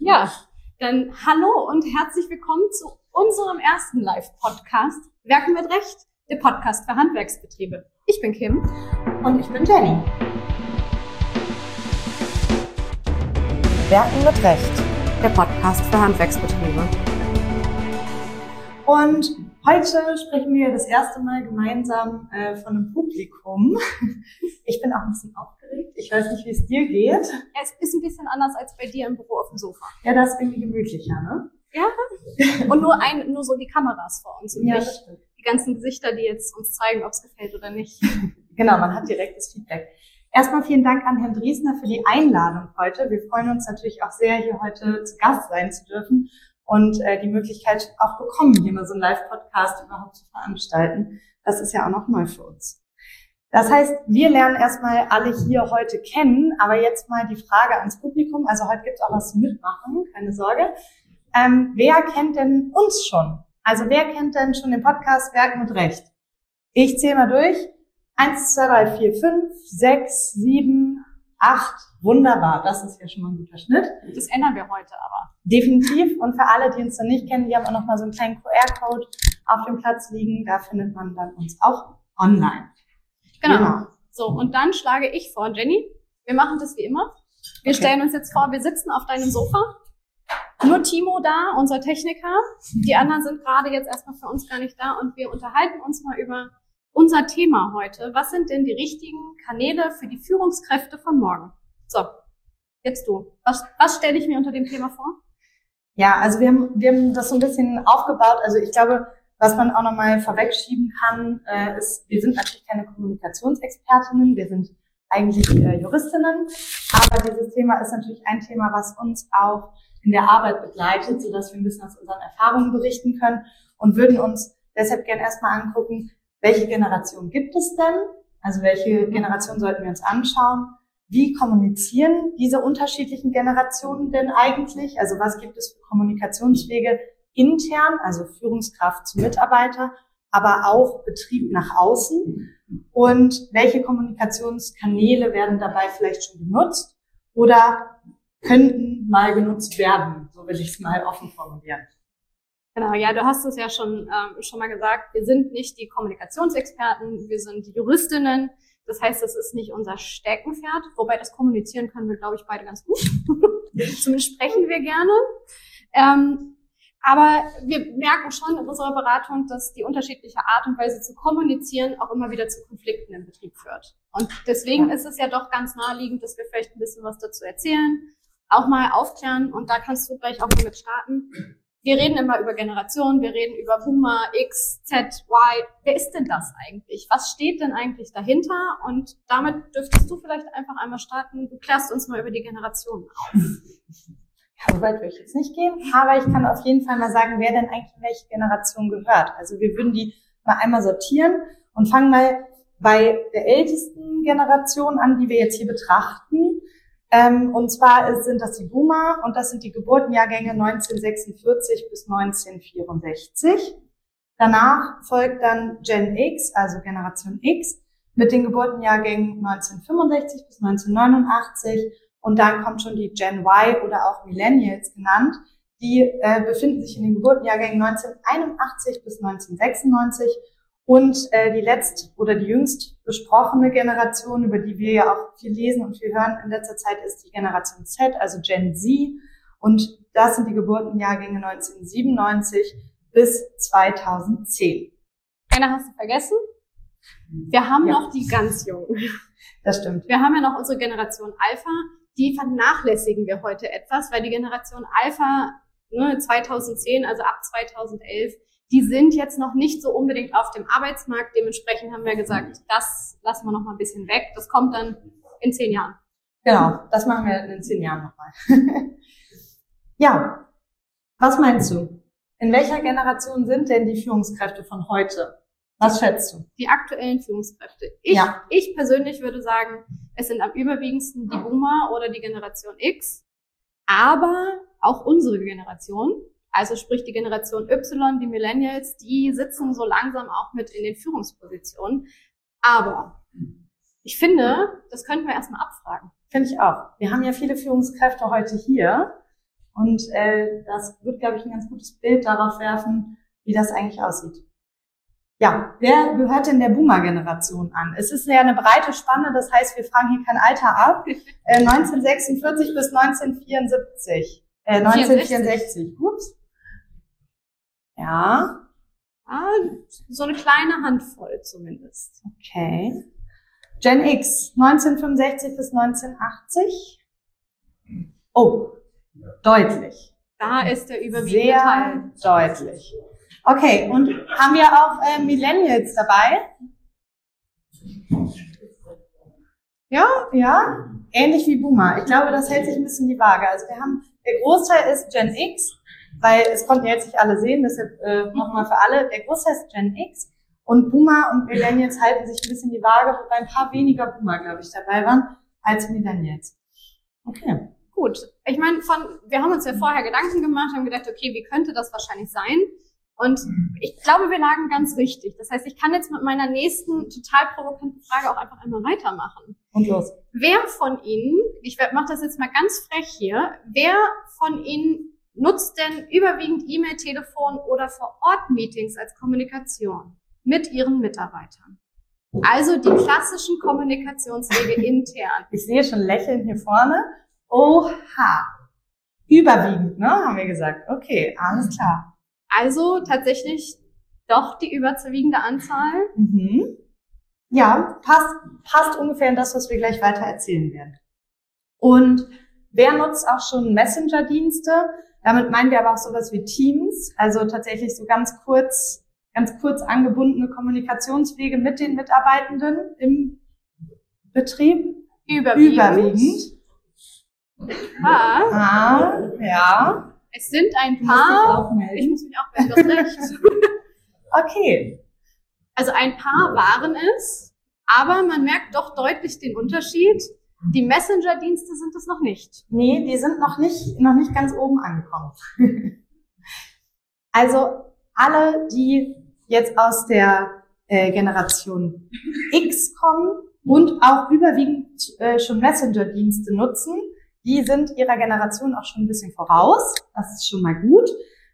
Ja, dann hallo und herzlich willkommen zu unserem ersten Live-Podcast Werken mit Recht, der Podcast für Handwerksbetriebe. Ich bin Kim. Und ich bin Jenny. Werken mit Recht, Der Podcast für Handwerksbetriebe. Und heute sprechen wir das erste Mal gemeinsam von einem Publikum. Ich bin auch ein bisschen aufgeregt. Ich weiß nicht, wie es dir geht. Es ist ein bisschen anders als bei dir im Büro auf dem Sofa. Ja, das ist irgendwie gemütlicher, ne? Ja. Und nur so die Kameras vor uns und Ja, nicht das stimmt. die ganzen Gesichter, die jetzt uns zeigen, ob es gefällt oder nicht. Genau, man hat direktes Feedback. Erstmal vielen Dank an Herrn Driesner für die Einladung heute. Wir freuen uns natürlich auch sehr, hier heute zu Gast sein zu dürfen und die Möglichkeit auch bekommen, hier mal so einen Live-Podcast überhaupt zu veranstalten. Das ist ja auch noch neu für uns. Das heißt, wir lernen erstmal alle hier heute kennen, aber jetzt mal die Frage ans Publikum. Also heute gibt's auch was zum Mitmachen, keine Sorge. Wer kennt denn uns schon? Also wer kennt denn schon den Podcast Werken mit Recht? Ich zähle mal durch. 1, 2, 3, 4, 5, 6, 7, 8. Wunderbar, das ist ja schon mal ein guter Schnitt. Das ändern wir heute aber. Definitiv. Und für alle, die uns noch nicht kennen, wir haben auch noch mal so einen kleinen QR-Code auf dem Platz liegen. Da findet man dann uns auch online. Genau. So, und dann schlage ich vor, Jenny, wir machen das wie immer. Wir stellen uns jetzt vor, wir sitzen auf deinem Sofa. Nur Timo da, unser Techniker. Die anderen sind gerade jetzt erstmal für uns gar nicht da und wir unterhalten uns mal über unser Thema heute. Was sind denn die richtigen Kanäle für die Führungskräfte von morgen? So, jetzt du. Was stelle ich mir unter dem Thema vor? Ja, also wir haben das so ein bisschen aufgebaut. Also ich glaube, was man auch nochmal vorwegschieben kann, ist, wir sind natürlich keine Kommunikationsexpertinnen, wir sind eigentlich Juristinnen, aber dieses Thema ist natürlich ein Thema, was uns auch in der Arbeit begleitet, sodass wir ein bisschen aus unseren Erfahrungen berichten können und würden uns deshalb gerne erstmal angucken, welche Generation gibt es denn? Also welche Generation sollten wir uns anschauen? Wie kommunizieren diese unterschiedlichen Generationen denn eigentlich? Also was gibt es für Kommunikationswege intern, also Führungskraft zu Mitarbeiter, aber auch Betrieb nach außen? Und welche Kommunikationskanäle werden dabei vielleicht schon genutzt oder könnten mal genutzt werden? So will ich es mal offen formulieren. Genau, ja, du hast es ja schon mal gesagt, wir sind nicht die Kommunikationsexperten, wir sind Juristinnen. Das heißt, das ist nicht unser Steckenpferd, wobei das Kommunizieren können wir, glaube ich, beide ganz gut. Zumindest sprechen wir gerne. Aber wir merken schon in unserer Beratung, dass die unterschiedliche Art und Weise zu kommunizieren auch immer wieder zu Konflikten im Betrieb führt. Und deswegen ist es ja doch ganz naheliegend, dass wir vielleicht ein bisschen was dazu erzählen, auch mal aufklären. Und da kannst du gleich auch mal mit starten. Wir reden immer über Generationen, wir reden über Boomer, X, Z, Y. Wer ist denn das eigentlich? Was steht denn eigentlich dahinter? Und damit dürftest du vielleicht einfach einmal starten. Du klärst uns mal über die Generationen auf. Ja, so weit will ich jetzt nicht gehen, aber ich kann auf jeden Fall mal sagen, wer denn eigentlich in welche Generation gehört. Also wir würden die mal einmal sortieren und fangen mal bei der ältesten Generation an, die wir jetzt hier betrachten. Und zwar sind das die Boomer und das sind die Geburtenjahrgänge 1946 bis 1964. Danach folgt dann Gen X, also Generation X, mit den Geburtenjahrgängen 1965 bis 1989. Und dann kommt schon die Gen Y oder auch Millennials genannt. Die befinden sich in den Geburtenjahrgängen 1981 bis 1996. Und die jüngst besprochene Generation, über die wir ja auch viel lesen und viel hören in letzter Zeit, ist die Generation Z, also Gen Z. Und das sind die Geburtenjahrgänge 1997 bis 2010. Eine hast du vergessen? Wir haben noch die ganz Jungen. Das stimmt. Wir haben ja noch unsere Generation Alpha. Die vernachlässigen wir heute etwas, weil die Generation Alpha 2010, also ab 2011, die sind jetzt noch nicht so unbedingt auf dem Arbeitsmarkt. Dementsprechend haben wir gesagt, das lassen wir noch mal ein bisschen weg. Das kommt dann in 10 Jahren. Genau, das machen wir in 10 Jahren nochmal. Ja, was meinst du? In welcher Generation sind denn die Führungskräfte von heute? Was schätzt du? Die aktuellen Führungskräfte. Ich persönlich würde sagen, es sind am überwiegendsten die Boomer oder die Generation X. Aber auch unsere Generation, also sprich die Generation Y, die Millennials, die sitzen so langsam auch mit in den Führungspositionen. Aber ich finde, das könnten wir erstmal abfragen. Finde ich auch. Wir haben ja viele Führungskräfte heute hier. Und das wird, glaube ich, ein ganz gutes Bild darauf werfen, wie das eigentlich aussieht. Ja, wer gehört denn der Boomer-Generation an? Es ist ja eine breite Spanne, das heißt, wir fragen hier kein Alter ab. 1946 bis 1974. 1964. Ups. Ja. So eine kleine Handvoll zumindest. Okay. Gen X, 1965 bis 1980. Oh, deutlich. Da ist der überwiegende Teil. Sehr deutlich. Okay, und haben wir auch Millennials dabei? Ja, ähnlich wie Boomer. Ich glaube, das hält sich ein bisschen die Waage. Also wir haben, der Großteil ist Gen X, weil es konnten ja jetzt nicht alle sehen, deshalb nochmal für alle. Der Großteil ist Gen X und Boomer und Millennials halten sich ein bisschen die Waage, wobei ein paar weniger Boomer, glaube ich, dabei waren als Millennials. Okay. Gut. Ich meine, wir haben uns ja vorher Gedanken gemacht, haben gedacht, okay, wie könnte das wahrscheinlich sein? Und ich glaube, wir lagen ganz richtig. Das heißt, ich kann jetzt mit meiner nächsten total provokanten Frage auch einfach einmal weitermachen. Und los. Wer von Ihnen, ich mache das jetzt mal ganz frech hier, wer von Ihnen nutzt denn überwiegend E-Mail, Telefon oder Vor-Ort-Meetings als Kommunikation mit Ihren Mitarbeitern? Also die klassischen Kommunikationswege intern. Ich sehe schon Lächeln hier vorne. Oha. Überwiegend, ne, haben wir gesagt. Okay, alles klar. Also tatsächlich doch die überwiegende Anzahl. Mhm. Ja, passt ungefähr in das, was wir gleich weiter erzählen werden. Und wer nutzt auch schon Messenger-Dienste? Damit meinen wir aber auch sowas wie Teams, also tatsächlich so ganz kurz angebundene Kommunikationswege mit den Mitarbeitenden im Betrieb. Überwiegend. Ja. Es sind ein paar. Ich muss mich auch melden, du hast recht. Okay. Also ein paar waren es, aber man merkt doch deutlich den Unterschied. Die Messenger-Dienste sind es noch nicht. Nee, die sind noch nicht ganz oben angekommen. Also alle, die jetzt aus der Generation X kommen und auch überwiegend schon Messenger-Dienste nutzen, die sind ihrer Generation auch schon ein bisschen voraus. Das ist schon mal gut.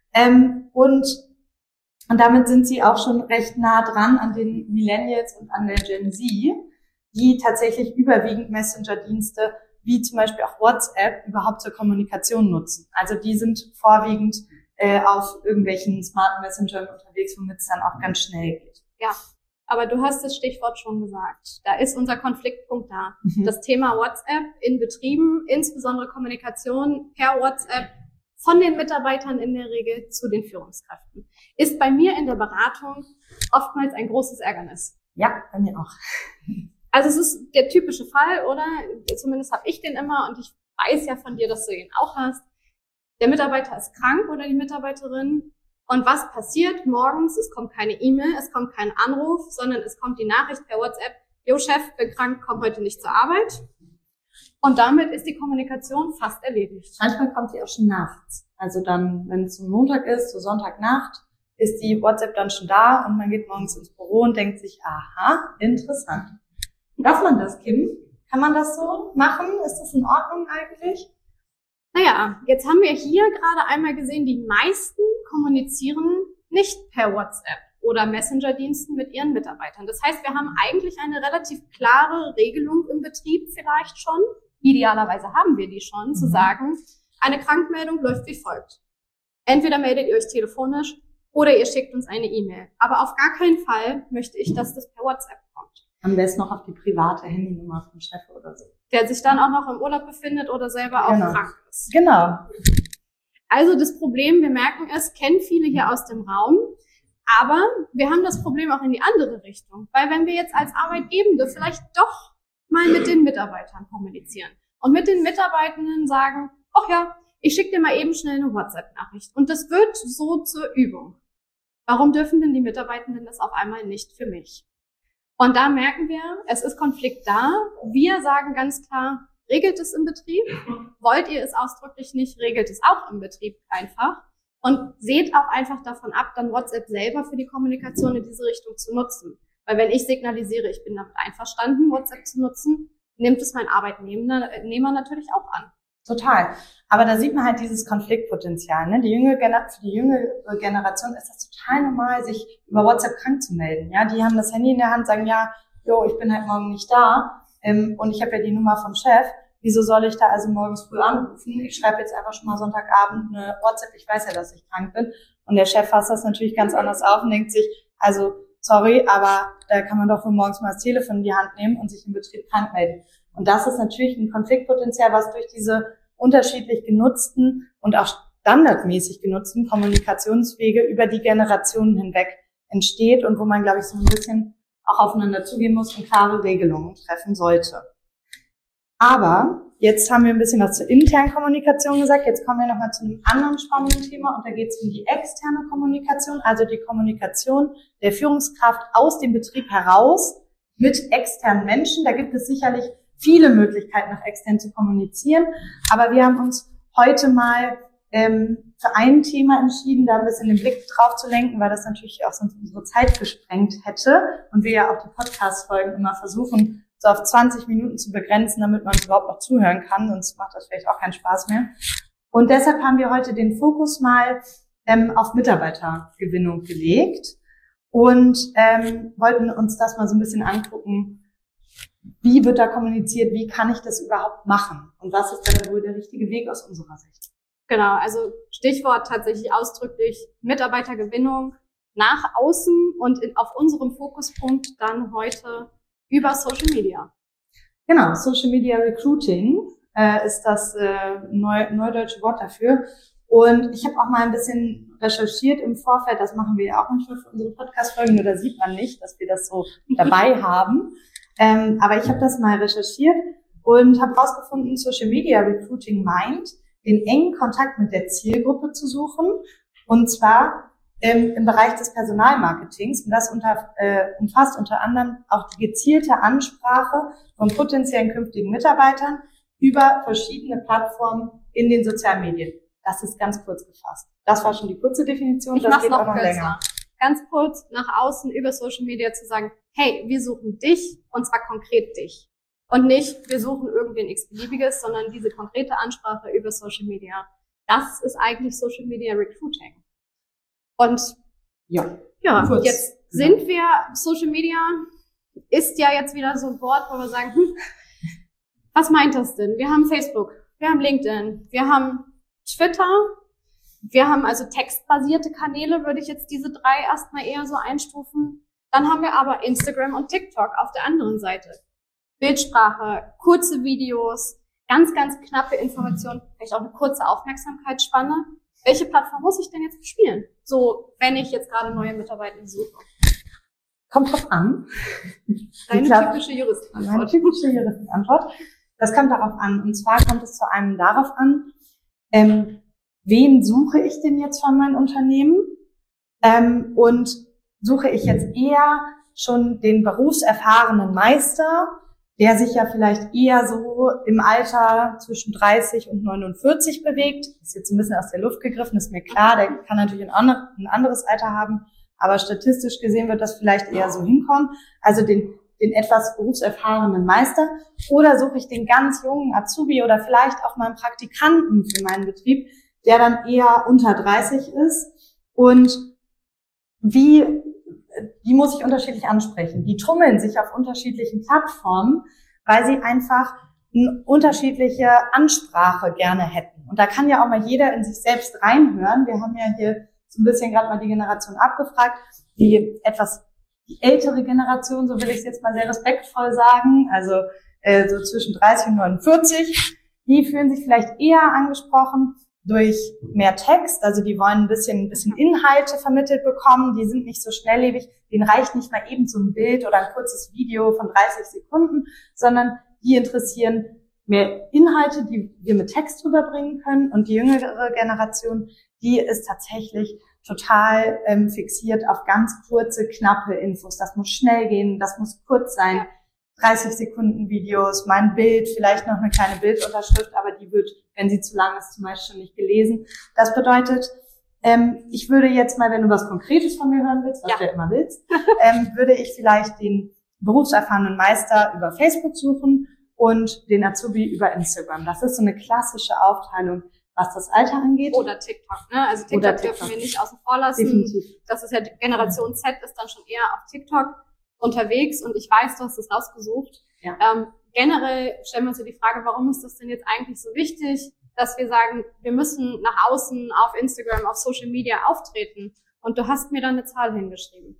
Und damit sind sie auch schon recht nah dran an den Millennials und an der Gen Z, die tatsächlich überwiegend Messenger-Dienste wie zum Beispiel auch WhatsApp überhaupt zur Kommunikation nutzen. Also die sind vorwiegend auf irgendwelchen smarten Messengern unterwegs, womit es dann auch ganz schnell geht. Ja. Aber du hast das Stichwort schon gesagt. Da ist unser Konfliktpunkt da. Das Thema WhatsApp in Betrieben, insbesondere Kommunikation per WhatsApp von den Mitarbeitern in der Regel zu den Führungskräften, ist bei mir in der Beratung oftmals ein großes Ärgernis. Ja, bei mir auch. Also es ist der typische Fall, oder? Zumindest habe ich den immer und ich weiß ja von dir, dass du ihn auch hast. Der Mitarbeiter ist krank oder die Mitarbeiterin. Und was passiert morgens? Es kommt keine E-Mail, es kommt kein Anruf, sondern es kommt die Nachricht per WhatsApp, Jo Chef, bin krank, komm heute nicht zur Arbeit. Und damit ist die Kommunikation fast erledigt. Manchmal kommt sie auch schon nachts. Also dann, wenn es so Montag ist, so Sonntagnacht, ist die WhatsApp dann schon da und man geht morgens ins Büro und denkt sich, aha, interessant. Darf man das, Kim? Kann man das so machen? Ist das in Ordnung eigentlich? Naja, jetzt haben wir hier gerade einmal gesehen, die meisten kommunizieren nicht per WhatsApp oder Messenger-Diensten mit ihren Mitarbeitern. Das heißt, wir haben eigentlich eine relativ klare Regelung im Betrieb vielleicht schon. Idealerweise haben wir die schon, zu sagen, eine Krankmeldung läuft wie folgt. Entweder meldet ihr euch telefonisch oder ihr schickt uns eine E-Mail. Aber auf gar keinen Fall möchte ich, dass das per WhatsApp kommt. Am besten noch auf die private Handynummer vom Chef oder so. Der sich dann auch noch im Urlaub befindet oder selber auch krank ist. Genau. Also das Problem, wir merken es, kennen viele hier aus dem Raum, aber wir haben das Problem auch in die andere Richtung. Weil wenn wir jetzt als Arbeitgebende vielleicht doch mal mit den Mitarbeitern kommunizieren und mit den Mitarbeitenden sagen, ach ja, ich schicke dir mal eben schnell eine WhatsApp-Nachricht. Und das wird so zur Übung. Warum dürfen denn die Mitarbeitenden das auf einmal nicht für mich? Und da merken wir, es ist Konflikt da. Wir sagen ganz klar, regelt es im Betrieb. Wollt ihr es ausdrücklich nicht, regelt es auch im Betrieb einfach. Und seht auch einfach davon ab, dann WhatsApp selber für die Kommunikation in diese Richtung zu nutzen. Weil wenn ich signalisiere, ich bin damit einverstanden, WhatsApp zu nutzen, nimmt es mein Arbeitnehmer natürlich auch an. Total. Aber da sieht man halt dieses Konfliktpotenzial. Ne? Für die jüngere Generation ist das total normal, sich über WhatsApp krank zu melden. Ja, die haben das Handy in der Hand, sagen, ja, ich bin halt morgen nicht da und ich habe ja die Nummer vom Chef. Wieso soll ich da also morgens früh anrufen? Ich schreibe jetzt einfach schon mal Sonntagabend eine WhatsApp, ich weiß ja, dass ich krank bin. Und der Chef fasst das natürlich ganz anders auf und denkt sich, also sorry, aber da kann man doch wohl morgens mal das Telefon in die Hand nehmen und sich im Betrieb krank melden. Und das ist natürlich ein Konfliktpotenzial, was durch diese unterschiedlich genutzten und auch standardmäßig genutzten Kommunikationswege über die Generationen hinweg entsteht und wo man, glaube ich, so ein bisschen auch aufeinander zugehen muss und klare Regelungen treffen sollte. Aber jetzt haben wir ein bisschen was zur internen Kommunikation gesagt. Jetzt kommen wir nochmal zu einem anderen spannenden Thema und da geht es um die externe Kommunikation, also die Kommunikation der Führungskraft aus dem Betrieb heraus mit externen Menschen. Da gibt es sicherlich viele Möglichkeiten, nach extern zu kommunizieren, aber wir haben uns heute mal für ein Thema entschieden, da ein bisschen den Blick drauf zu lenken, weil das natürlich auch sonst unsere Zeit gesprengt hätte und wir ja auch die Podcast-Folgen immer versuchen, so auf 20 Minuten zu begrenzen, damit man überhaupt noch zuhören kann, sonst macht das vielleicht auch keinen Spaß mehr. Und deshalb haben wir heute den Fokus mal auf Mitarbeitergewinnung gelegt und wollten uns das mal so ein bisschen angucken, wie wird da kommuniziert, wie kann ich das überhaupt machen und was ist dann wohl der richtige Weg aus unserer Sicht? Genau, also Stichwort tatsächlich ausdrücklich Mitarbeitergewinnung nach außen und auf unserem Fokuspunkt dann heute über Social Media. Genau, Social Media Recruiting ist das neudeutsche Wort dafür. Und ich habe auch mal ein bisschen recherchiert im Vorfeld, das machen wir ja auch manchmal für unsere Podcast-Folgen, nur da sieht man nicht, dass wir das so dabei haben. Aber ich habe das mal recherchiert und habe herausgefunden, Social Media Recruiting meint, den engen Kontakt mit der Zielgruppe zu suchen, und zwar im Bereich des Personalmarketings. Und das umfasst unter anderem auch die gezielte Ansprache von potenziellen künftigen Mitarbeitern über verschiedene Plattformen in den sozialen Medien. Das ist ganz kurz gefasst. Das war schon die kurze Definition. Ich mach's noch kürzer. Ganz kurz nach außen über Social Media zu sagen, hey, wir suchen dich und zwar konkret dich. Und nicht, wir suchen irgendwen x-beliebiges, sondern diese konkrete Ansprache über Social Media. Das ist eigentlich Social Media Recruiting. Und ja, jetzt sind wir, Social Media ist ja jetzt wieder so ein Wort, wo wir sagen, was meint das denn? Wir haben Facebook, wir haben LinkedIn, wir haben Twitter, wir haben also textbasierte Kanäle, würde ich jetzt diese 3 erstmal eher so einstufen. Dann haben wir aber Instagram und TikTok auf der anderen Seite. Bildsprache, kurze Videos, ganz, ganz knappe Informationen, vielleicht auch eine kurze Aufmerksamkeitsspanne. Welche Plattform muss ich denn jetzt bespielen? So, wenn ich jetzt gerade neue Mitarbeiter suche. Kommt drauf an. Deine typische Juristenantwort. Meine typische Juristenantwort. Das kommt darauf an. Und zwar kommt es vor allem darauf an, wen suche ich denn jetzt von meinem Unternehmen? Und suche ich jetzt eher schon den berufserfahrenen Meister, der sich ja vielleicht eher so im Alter zwischen 30 und 49 bewegt. Ist jetzt ein bisschen aus der Luft gegriffen, ist mir klar, der kann natürlich ein anderes Alter haben, aber statistisch gesehen wird das vielleicht eher so hinkommen. Also den etwas berufserfahrenen Meister. Oder suche ich den ganz jungen Azubi oder vielleicht auch mal einen Praktikanten für meinen Betrieb, der dann eher unter 30 ist. Und die muss ich unterschiedlich ansprechen. Die tummeln sich auf unterschiedlichen Plattformen, weil sie einfach eine unterschiedliche Ansprache gerne hätten. Und da kann ja auch mal jeder in sich selbst reinhören. Wir haben ja hier so ein bisschen gerade mal die Generation abgefragt, die ältere Generation, so will ich es jetzt mal sehr respektvoll sagen, also so zwischen 30 und 49, die fühlen sich vielleicht eher angesprochen durch mehr Text, also die wollen ein bisschen Inhalte vermittelt bekommen, die sind nicht so schnelllebig, denen reicht nicht mal eben so ein Bild oder ein kurzes Video von 30 Sekunden, sondern die interessieren mehr Inhalte, die wir mit Text rüberbringen können, und die jüngere Generation, die ist tatsächlich total fixiert auf ganz kurze, knappe Infos. Das muss schnell gehen, das muss kurz sein. Ja. 30 Sekunden Videos, mein Bild, vielleicht noch eine kleine Bildunterschrift, aber die wird, wenn sie zu lang ist, zum Beispiel schon nicht gelesen. Das bedeutet, ich würde jetzt mal, wenn du was Konkretes von mir hören willst, was du ja immer willst, würde ich vielleicht den berufserfahrenen Meister über Facebook suchen und den Azubi über Instagram. Das ist so eine klassische Aufteilung, was das Alter angeht. Oder TikTok, ne? Also TikTok dürfen wir nicht außen vor lassen. Definitiv. Das ist ja Generation Z, ist dann schon eher auf TikTok unterwegs und ich weiß, du hast das rausgesucht. Ja. Generell stellen wir uns ja die Frage, warum ist das denn jetzt eigentlich so wichtig, dass wir sagen, wir müssen nach außen auf Instagram, auf Social Media auftreten. Und du hast mir da eine Zahl hingeschrieben.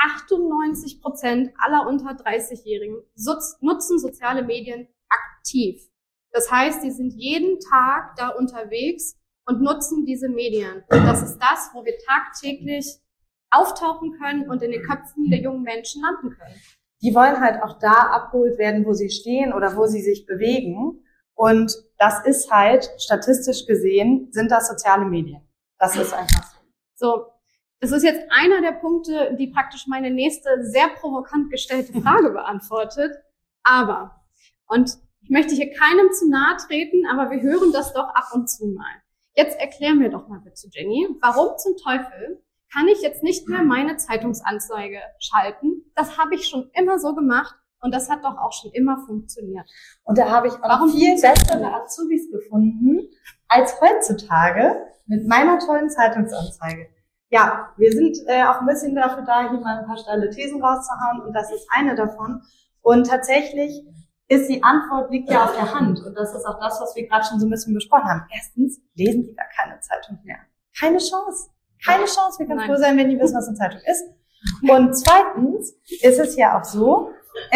98% aller unter 30-Jährigen nutzen soziale Medien aktiv. Das heißt, die sind jeden Tag da unterwegs und nutzen diese Medien. Und das ist das, wo wir tagtäglich auftauchen können und in den Köpfen der jungen Menschen landen können. Die wollen halt auch da abgeholt werden, wo sie stehen oder wo sie sich bewegen. Und das ist halt, statistisch gesehen, sind das soziale Medien. Das ist einfach so. So, das ist jetzt einer der Punkte, die praktisch meine nächste sehr provokant gestellte Frage beantwortet. Aber, und ich möchte hier keinem zu nahe treten, aber wir hören das doch ab und zu mal. Jetzt erklär mir doch mal bitte, Jenny, warum zum Teufel kann ich jetzt nicht mehr meine Zeitungsanzeige schalten? Das habe ich schon immer so gemacht und das hat doch auch schon immer funktioniert. Und da habe ich auch viel bessere Azubis gefunden als heutzutage mit meiner tollen Zeitungsanzeige. Ja, wir sind auch ein bisschen dafür da, hier mal ein paar steile Thesen rauszuhauen und das ist eine davon. Und tatsächlich ist die Antwort liegt ja auf der Hand und das ist auch das, was wir gerade schon so ein bisschen besprochen haben. Erstens lesen die gar keine Zeitung mehr. Keine Chance. Keine Chance. Wir können froh sein, wenn die wissen, was eine Zeitung ist. Und zweitens ist es ja auch so,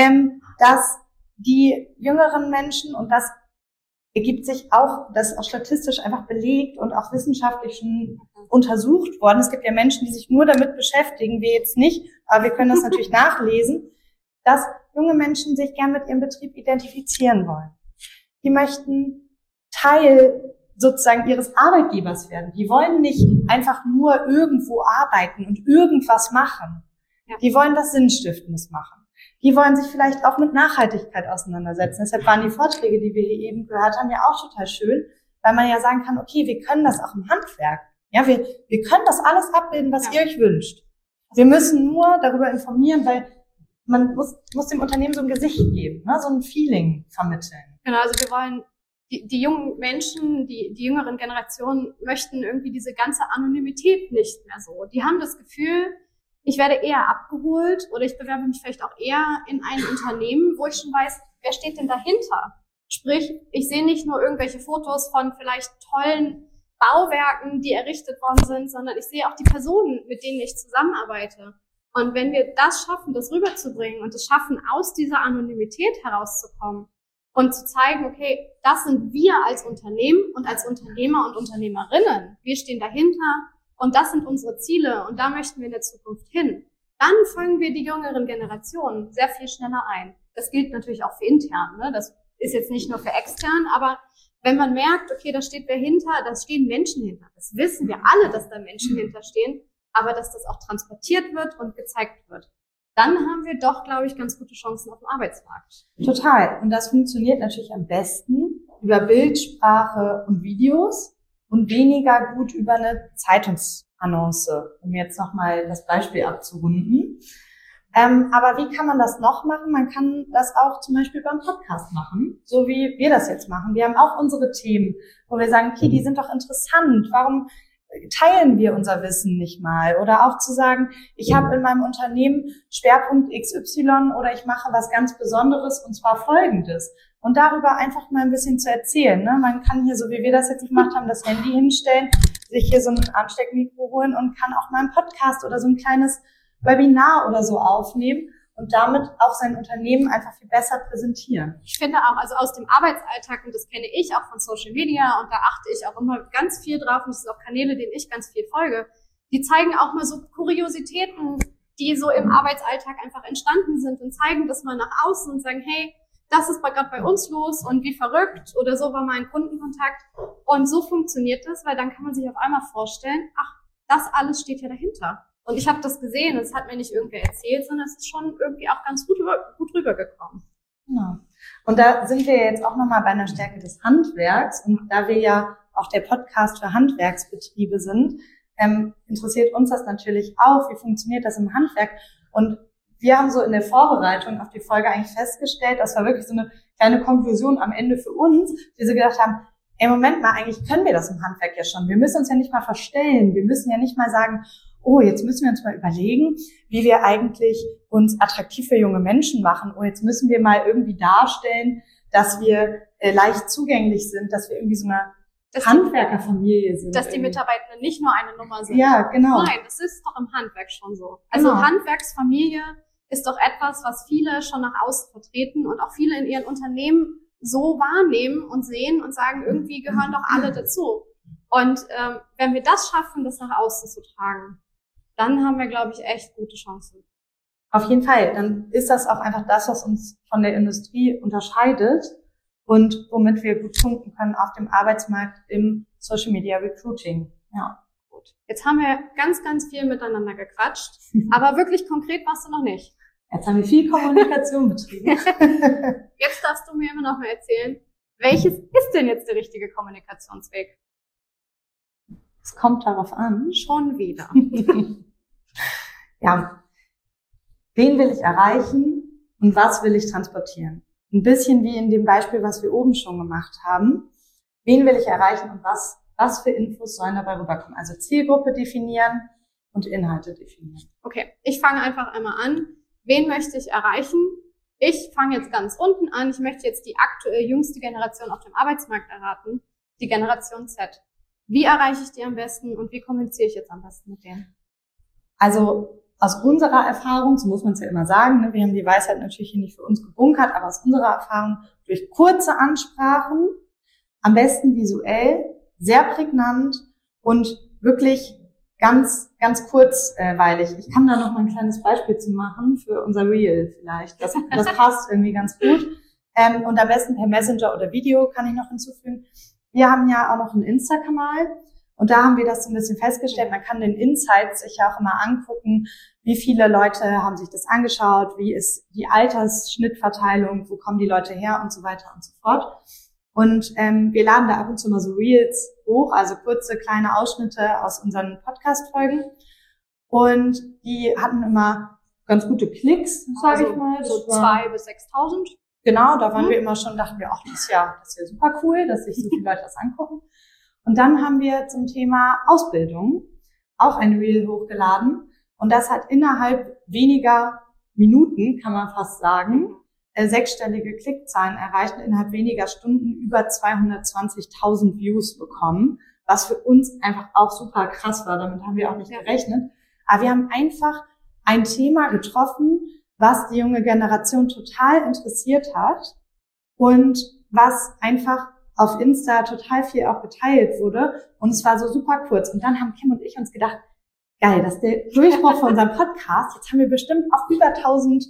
dass die jüngeren Menschen, und das ergibt sich auch, das ist auch statistisch einfach belegt und auch wissenschaftlich schon untersucht worden. Es gibt ja Menschen, die sich nur damit beschäftigen, wir jetzt nicht, aber wir können das natürlich nachlesen, dass junge Menschen sich gern mit ihrem Betrieb identifizieren wollen. Die möchten Teil sozusagen ihres Arbeitgebers werden. Die wollen nicht einfach nur irgendwo arbeiten und irgendwas machen. Ja. Die wollen was Sinnstiftendes machen. Die wollen sich vielleicht auch mit Nachhaltigkeit auseinandersetzen. Deshalb waren die Vorträge, die wir hier eben gehört haben, ja auch total schön, weil man ja sagen kann, okay, wir können das auch im Handwerk. Ja, wir können das alles abbilden, was ihr euch wünscht. Wir müssen nur darüber informieren, weil man muss dem Unternehmen so ein Gesicht geben, ne, so ein Feeling vermitteln. Genau, also wir wollen die jungen Menschen, die jüngeren Generationen möchten irgendwie diese ganze Anonymität nicht mehr so. Die haben das Gefühl, ich werde eher abgeholt oder ich bewerbe mich vielleicht auch eher in ein Unternehmen, wo ich schon weiß, wer steht denn dahinter? Sprich, ich sehe nicht nur irgendwelche Fotos von vielleicht tollen Bauwerken, die errichtet worden sind, sondern ich sehe auch die Personen, mit denen ich zusammenarbeite. Und wenn wir das schaffen, das rüberzubringen und es schaffen, aus dieser Anonymität herauszukommen und zu zeigen, okay, das sind wir als Unternehmen und als Unternehmer und Unternehmerinnen. Wir stehen dahinter und das sind unsere Ziele und da möchten wir in der Zukunft hin. Dann fangen wir die jüngeren Generationen sehr viel schneller ein. Das gilt natürlich auch für intern, ne? Das ist jetzt nicht nur für extern, aber wenn man merkt, okay, da steht wer hinter, da stehen Menschen hinter. Das wissen wir alle, dass da Menschen hinterstehen, aber dass das auch transportiert wird und gezeigt wird. Dann haben wir doch, glaube ich, ganz gute Chancen auf dem Arbeitsmarkt. Total. Und das funktioniert natürlich am besten über Bildsprache und Videos und weniger gut über eine Zeitungsannonce, um jetzt nochmal das Beispiel abzurunden. Aber wie kann man das noch machen? Man kann das auch zum Beispiel beim Podcast machen, so wie wir das jetzt machen. Wir haben auch unsere Themen, wo wir sagen, okay, die sind doch interessant. Warum teilen wir unser Wissen nicht mal? Oder auch zu sagen, ich habe in meinem Unternehmen Schwerpunkt XY oder ich mache was ganz Besonderes und zwar Folgendes. Und darüber einfach mal ein bisschen zu erzählen. Ne? Man kann hier, so wie wir das jetzt gemacht haben, das Handy hinstellen, sich hier so ein Ansteckmikro holen und kann auch mal einen Podcast oder so ein kleines Webinar oder so aufnehmen und damit auch sein Unternehmen einfach viel besser präsentieren. Ich finde auch, also aus dem Arbeitsalltag, und das kenne ich auch von Social Media und da achte ich auch immer ganz viel drauf und das sind auch Kanäle, denen ich ganz viel folge, die zeigen auch mal so Kuriositäten, die so im Arbeitsalltag einfach entstanden sind und zeigen das mal nach außen und sagen, hey, das ist gerade bei uns los und wie verrückt oder so war mein Kundenkontakt und so funktioniert das, weil dann kann man sich auf einmal vorstellen, ach, das alles steht ja dahinter. Und ich habe das gesehen, es hat mir nicht irgendwer erzählt, sondern es ist schon irgendwie auch ganz gut rübergekommen. Genau. Und da sind wir jetzt auch nochmal bei einer Stärke des Handwerks. Und da wir ja auch der Podcast für Handwerksbetriebe sind, interessiert uns das natürlich auch. Wie funktioniert das im Handwerk? Und wir haben so in der Vorbereitung auf die Folge eigentlich festgestellt, das war wirklich so eine kleine Konklusion am Ende für uns, wie sie gedacht haben, ey, Moment mal, eigentlich können wir das im Handwerk ja schon. Wir müssen uns ja nicht mal verstellen. Wir müssen ja nicht mal sagen, oh, jetzt müssen wir uns mal überlegen, wie wir eigentlich uns attraktiv für junge Menschen machen. Oh, jetzt müssen wir mal irgendwie darstellen, dass wir leicht zugänglich sind, dass wir irgendwie so eine Handwerkerfamilie sind. Dass die Mitarbeitenden nicht nur eine Nummer sind. Ja, genau. Nein, das ist doch im Handwerk schon so. Also Handwerksfamilie ist doch etwas, was viele schon nach außen vertreten und auch viele in ihren Unternehmen so wahrnehmen und sehen und sagen, irgendwie gehören doch alle dazu. Und wenn wir das schaffen, das nach außen zu tragen, dann haben wir, glaube ich, echt gute Chancen. Auf jeden Fall. Dann ist das auch einfach das, was uns von der Industrie unterscheidet und womit wir gut punkten können auf dem Arbeitsmarkt im Social Media Recruiting. Ja. Gut. Jetzt haben wir ganz, ganz viel miteinander gequatscht, aber wirklich konkret warst du noch nicht. Jetzt haben wir viel Kommunikation betrieben. Jetzt darfst du mir immer noch mal erzählen, welches ist denn jetzt der richtige Kommunikationsweg? Es kommt darauf an. Schon wieder. Ja. Wen will ich erreichen und was will ich transportieren? Ein bisschen wie in dem Beispiel, was wir oben schon gemacht haben. Wen will ich erreichen und was für Infos sollen dabei rüberkommen? Also Zielgruppe definieren und Inhalte definieren. Okay, ich fange einfach einmal an. Wen möchte ich erreichen? Ich fange jetzt ganz unten an. Ich möchte jetzt die aktuell jüngste Generation auf dem Arbeitsmarkt erraten, die Generation Z. Wie erreiche ich die am besten und wie kommuniziere ich jetzt am besten mit denen? Also aus unserer Erfahrung, so muss man es ja immer sagen, ne, wir haben die Weisheit natürlich hier nicht für uns gebunkert, aber aus unserer Erfahrung durch kurze Ansprachen, am besten visuell, sehr prägnant und wirklich ganz, ganz kurzweilig. Ich kann da noch mal ein kleines Beispiel zu machen für unser Reel vielleicht. Das passt irgendwie ganz gut. Und am besten per Messenger oder Video kann ich noch hinzufügen. Wir haben ja auch noch einen Insta-Kanal und da haben wir das so ein bisschen festgestellt. Man kann den Insights sich ja auch immer angucken, wie viele Leute haben sich das angeschaut, wie ist die Altersschnittverteilung, wo kommen die Leute her und so weiter und so fort. Und wir laden da ab und zu mal so Reels hoch, also kurze, kleine Ausschnitte aus unseren Podcast-Folgen. Und die hatten immer ganz gute Klicks, sage ich mal. So 2.000 bis 6.000. Genau, da waren wir immer schon, dachten wir, ach, das ist ja super cool, dass sich so viele Leute das angucken. Und dann haben wir zum Thema Ausbildung auch ein Reel hochgeladen. Und das hat innerhalb weniger Minuten, kann man fast sagen, sechsstellige Klickzahlen erreicht und innerhalb weniger Stunden über 220.000 Views bekommen, was für uns einfach auch super krass war. Damit haben wir auch nicht gerechnet. Aber wir haben einfach ein Thema getroffen, was die junge Generation total interessiert hat und was einfach auf Insta total viel auch geteilt wurde. Und es war so super kurz. Und dann haben Kim und ich uns gedacht, geil, das ist der Durchbruch von unserem Podcast. Jetzt haben wir bestimmt auch über 1.000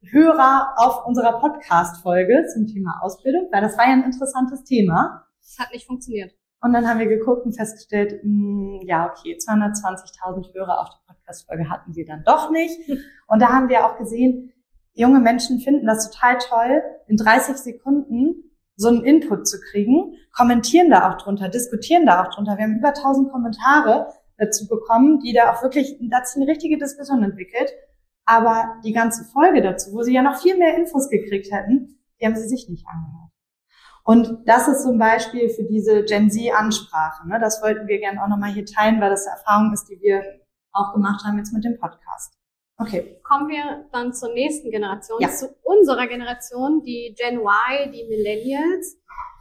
Hörer auf unserer Podcast-Folge zum Thema Ausbildung, weil das war ja ein interessantes Thema. Das hat nicht funktioniert. Und dann haben wir geguckt und festgestellt, ja, okay, 220.000 Hörer auf der Podcast-Folge hatten wir dann doch nicht. Und da haben wir auch gesehen, junge Menschen finden das total toll, in 30 Sekunden so einen Input zu kriegen, kommentieren da auch drunter, diskutieren da auch drunter. Wir haben über 1.000 Kommentare dazu bekommen, die da auch wirklich, dazu eine richtige Diskussion entwickelt. Aber die ganze Folge dazu, wo sie ja noch viel mehr Infos gekriegt hätten, die haben sie sich nicht angehört. Und das ist so ein Beispiel für diese Gen-Z-Ansprache. Ne? Das wollten wir gerne auch nochmal hier teilen, weil das eine Erfahrung ist, die wir auch gemacht haben jetzt mit dem Podcast. Okay. Kommen wir dann zur nächsten Generation, zu unserer Generation, die Gen Y, die Millennials.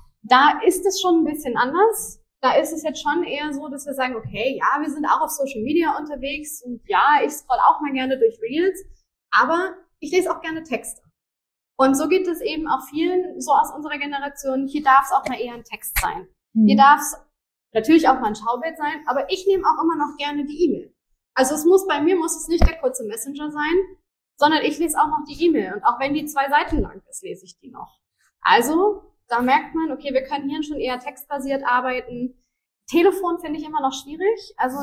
Da ist es schon ein bisschen anders. Da ist es jetzt schon eher so, dass wir sagen, okay, ja, wir sind auch auf Social Media unterwegs und ja, ich scroll auch mal gerne durch Reels, aber ich lese auch gerne Texte. Und so geht es eben auch vielen so aus unserer Generation. Hier darf es auch mal eher ein Text sein. Hier darf es natürlich auch mal ein Schaubild sein, aber ich nehme auch immer noch gerne die E-Mail. Also bei mir muss es nicht der kurze Messenger sein, sondern ich lese auch noch die E-Mail. Und auch wenn die 2 Seiten lang ist, lese ich die noch. Also da merkt man, okay, wir können hier schon eher textbasiert arbeiten. Telefon finde ich immer noch schwierig. Also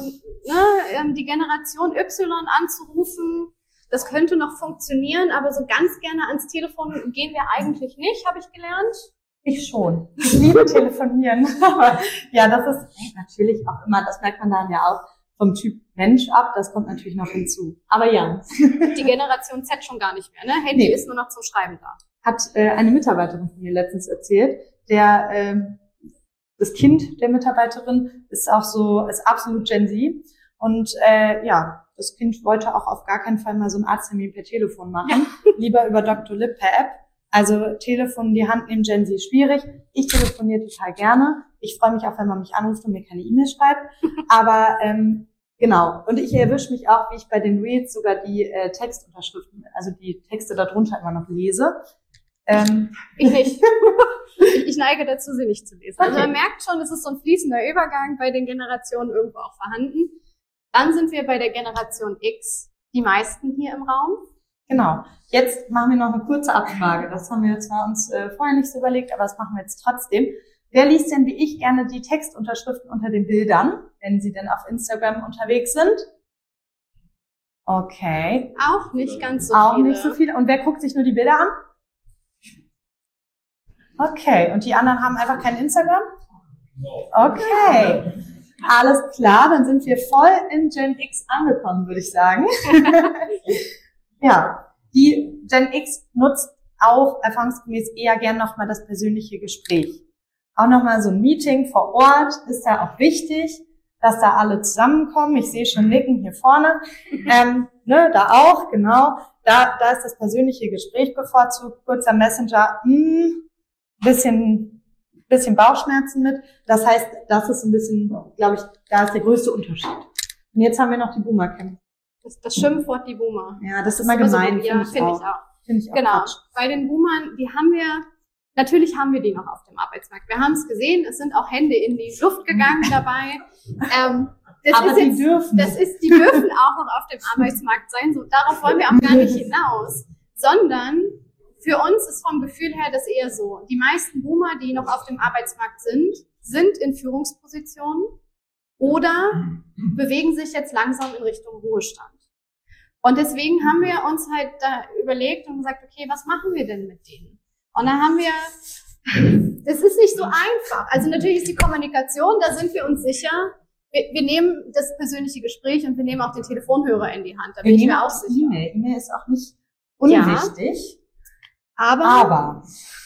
die Generation Y anzurufen, das könnte noch funktionieren, aber so ganz gerne ans Telefon gehen wir eigentlich nicht, habe ich gelernt. Ich schon. Ich liebe telefonieren. Aber ja, das ist natürlich auch immer, das merkt man dann ja auch, vom Typ Mensch ab. Das kommt natürlich noch hinzu. Aber ja. Die Generation Z schon gar nicht mehr, ne? Handy ist nur noch zum Schreiben da. Hat eine Mitarbeiterin von mir letztens erzählt, das Kind der Mitarbeiterin ist absolut Gen Z. Und das Kind wollte auch auf gar keinen Fall mal so einen Arzttermin per Telefon machen. Lieber über Dr. Lip per App. Also Telefon in die Hand nehmen, Gen Z schwierig. Ich telefoniere total gerne. Ich freue mich auch, wenn man mich anruft und mir keine E-Mail schreibt. Aber genau. Und ich erwische mich auch, wie ich bei den Reels sogar die Textunterschriften, also die Texte darunter immer noch lese. Ich nicht. Ich neige dazu, sie nicht zu lesen. Also man merkt schon, es ist so ein fließender Übergang bei den Generationen irgendwo auch vorhanden. Dann sind wir bei der Generation X, die meisten hier im Raum. Genau. Jetzt machen wir noch eine kurze Abfrage. Das haben wir zwar uns vorher nicht so überlegt, aber das machen wir jetzt trotzdem. Wer liest denn wie ich gerne die Textunterschriften unter den Bildern, wenn sie denn auf Instagram unterwegs sind? Okay. Auch nicht ganz so viele. Auch nicht so viele. Und wer guckt sich nur die Bilder an? Okay. Und die anderen haben einfach kein Instagram? Okay. Alles klar, dann sind wir voll in Gen X angekommen, würde ich sagen. Ja, die Gen X nutzt auch erfahrungsgemäß eher gern nochmal das persönliche Gespräch. Auch nochmal so ein Meeting vor Ort ist da auch wichtig, dass da alle zusammenkommen. Ich sehe schon Nicken hier vorne. Da auch, genau. Da ist das persönliche Gespräch bevorzugt. Kurzer Messenger, bisschen Bauchschmerzen mit. Das heißt, das ist ein bisschen, glaube ich, da ist der größte Unterschied. Und jetzt haben wir noch die Boomer-Cam. Das Schimpfwort, die Boomer. Ja, das ist immer gemein, finde ich auch. Finde ich auch. Genau. Quatsch. Bei den Boomern, natürlich haben wir die noch auf dem Arbeitsmarkt. Wir haben es gesehen, es sind auch Hände in die Luft gegangen dabei. Die dürfen auch noch auf dem Arbeitsmarkt sein. So, darauf wollen wir auch gar nicht hinaus. Sondern für uns ist vom Gefühl her das eher so. Die meisten Boomer, die noch auf dem Arbeitsmarkt sind in Führungspositionen oder bewegen sich jetzt langsam in Richtung Ruhestand. Und deswegen haben wir uns halt da überlegt und gesagt, okay, was machen wir denn mit denen? Und dann haben wir, das ist nicht so einfach. Also natürlich ist die Kommunikation, da sind wir uns sicher. Wir nehmen das persönliche Gespräch und wir nehmen auch den Telefonhörer in die Hand. Da bin ich mir auch sicher. E-Mail ist auch nicht unwichtig. Ja, aber.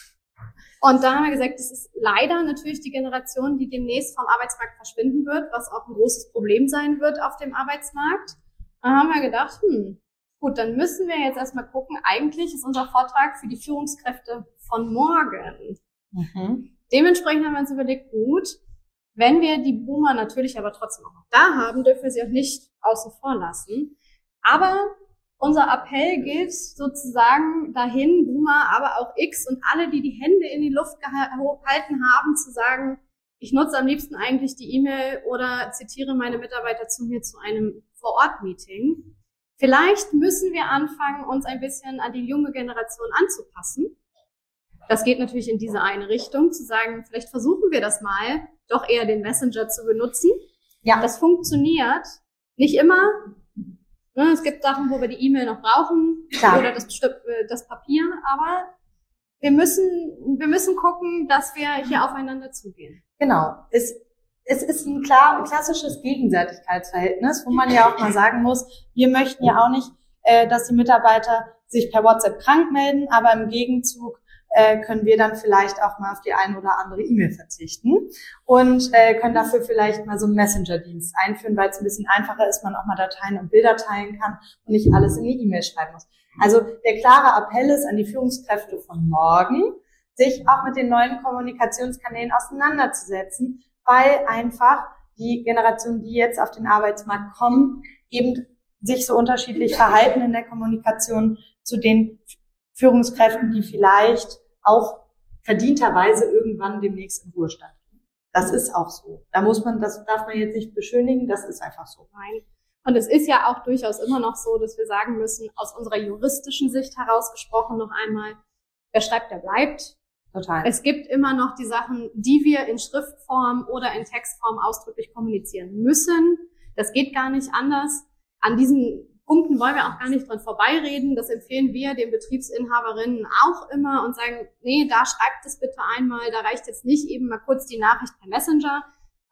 Und da haben wir gesagt, das ist leider natürlich die Generation, die demnächst vom Arbeitsmarkt verschwinden wird, was auch ein großes Problem sein wird auf dem Arbeitsmarkt. Da haben wir gedacht, gut, dann müssen wir jetzt erstmal gucken, eigentlich ist unser Vortrag für die Führungskräfte von morgen. Dementsprechend haben wir uns überlegt, gut, wenn wir die Boomer natürlich aber trotzdem auch noch da haben, dürfen wir sie auch nicht außen vor lassen. Aber unser Appell gilt sozusagen dahin, Boomer, aber auch X und alle, die die Hände in die Luft gehalten haben, zu sagen, ich nutze am liebsten eigentlich die E-Mail oder zitiere meine Mitarbeiter zu mir zu einem Vor-Ort-Meeting. Vielleicht müssen wir anfangen, uns ein bisschen an die junge Generation anzupassen. Das geht natürlich in diese eine Richtung, zu sagen, vielleicht versuchen wir das mal, doch eher den Messenger zu benutzen. Ja. Das funktioniert nicht immer. Es gibt Sachen, wo wir die E-Mail noch brauchen oder das Papier, aber wir müssen gucken, dass wir hier aufeinander zugehen. Genau. Es ist ein klassisches Gegenseitigkeitsverhältnis, wo man ja auch mal sagen muss, wir möchten ja auch nicht, dass die Mitarbeiter sich per WhatsApp krank melden, aber im Gegenzug können wir dann vielleicht auch mal auf die eine oder andere E-Mail verzichten und können dafür vielleicht mal so einen Messenger-Dienst einführen, weil es ein bisschen einfacher ist, man auch mal Dateien und Bilder teilen kann und nicht alles in die E-Mail schreiben muss. Also der klare Appell ist an die Führungskräfte von morgen, sich auch mit den neuen Kommunikationskanälen auseinanderzusetzen, weil einfach die Generation, die jetzt auf den Arbeitsmarkt kommen, eben sich so unterschiedlich verhalten in der Kommunikation zu den Führungskräften, die vielleicht auch verdienterweise irgendwann demnächst in Ruhestand gehen. Das ist auch so. Das darf man jetzt nicht beschönigen, das ist einfach so. Nein. Und es ist ja auch durchaus immer noch so, dass wir sagen müssen, aus unserer juristischen Sicht herausgesprochen noch einmal, wer schreibt, der bleibt. Total. Es gibt immer noch die Sachen, die wir in Schriftform oder in Textform ausdrücklich kommunizieren müssen. Das geht gar nicht anders. An diesen Punkten wollen wir auch gar nicht dran vorbeireden. Das empfehlen wir den Betriebsinhaberinnen auch immer und sagen, nee, da schreibt es bitte einmal. Da reicht jetzt nicht eben mal kurz die Nachricht per Messenger.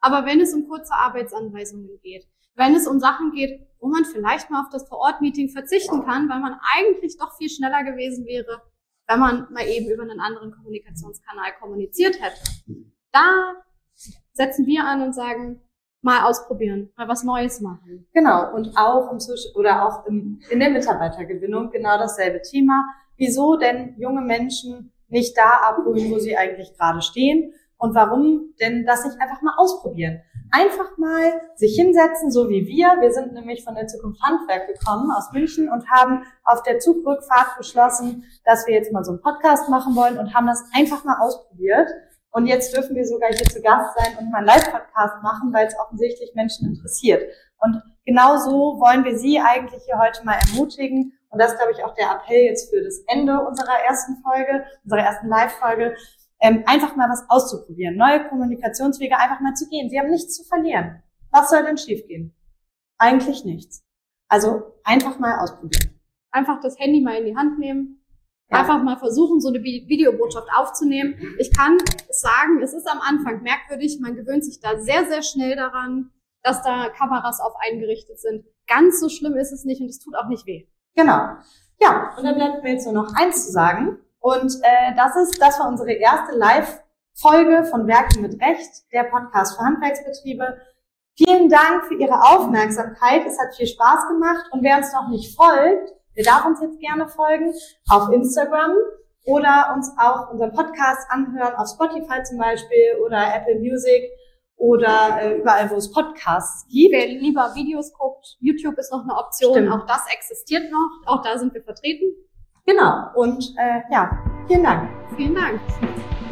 Aber wenn es um kurze Arbeitsanweisungen geht, wenn es um Sachen geht, wo man vielleicht mal auf das Vor-Ort-Meeting verzichten kann, weil man eigentlich doch viel schneller gewesen wäre, wenn man mal eben über einen anderen Kommunikationskanal kommuniziert hätte. Da setzen wir an und sagen, mal ausprobieren, mal was Neues machen. Genau, und auch in der Mitarbeitergewinnung genau dasselbe Thema. Wieso denn junge Menschen nicht da abholen, wo sie eigentlich gerade stehen? Und warum denn das nicht einfach mal ausprobieren? Einfach mal sich hinsetzen, so wie wir. Wir sind nämlich von der Zukunft Handwerk gekommen aus München und haben auf der Zugrückfahrt beschlossen, dass wir jetzt mal so einen Podcast machen wollen und haben das einfach mal ausprobiert. Und jetzt dürfen wir sogar hier zu Gast sein und mal einen Live-Podcast machen, weil es offensichtlich Menschen interessiert. Und genau so wollen wir Sie eigentlich hier heute mal ermutigen. Und das ist, glaube ich, auch der Appell jetzt für das Ende unserer ersten Live-Folge, einfach mal was auszuprobieren, neue Kommunikationswege einfach mal zu gehen. Sie haben nichts zu verlieren. Was soll denn schiefgehen? Eigentlich nichts. Also einfach mal ausprobieren. Einfach das Handy mal in die Hand nehmen. Ja. Einfach mal versuchen, so eine Videobotschaft aufzunehmen. Ich kann sagen, es ist am Anfang merkwürdig. Man gewöhnt sich da sehr, sehr schnell daran, dass da Kameras auf einen gerichtet sind. Ganz so schlimm ist es nicht und es tut auch nicht weh. Genau. Ja, und dann bleibt mir jetzt nur noch eins zu sagen. Und das war unsere erste Live-Folge von Werken mit Recht, der Podcast für Handwerksbetriebe. Vielen Dank für Ihre Aufmerksamkeit. Es hat viel Spaß gemacht. Und wer uns noch nicht folgt, der darf uns jetzt gerne folgen auf Instagram oder uns auch unseren Podcast anhören auf Spotify zum Beispiel oder Apple Music oder überall, wo es Podcasts gibt. Wer lieber Videos guckt, YouTube ist noch eine Option. Stimmt. Auch das existiert noch. Auch da sind wir vertreten. Genau. Und vielen Dank. Vielen Dank.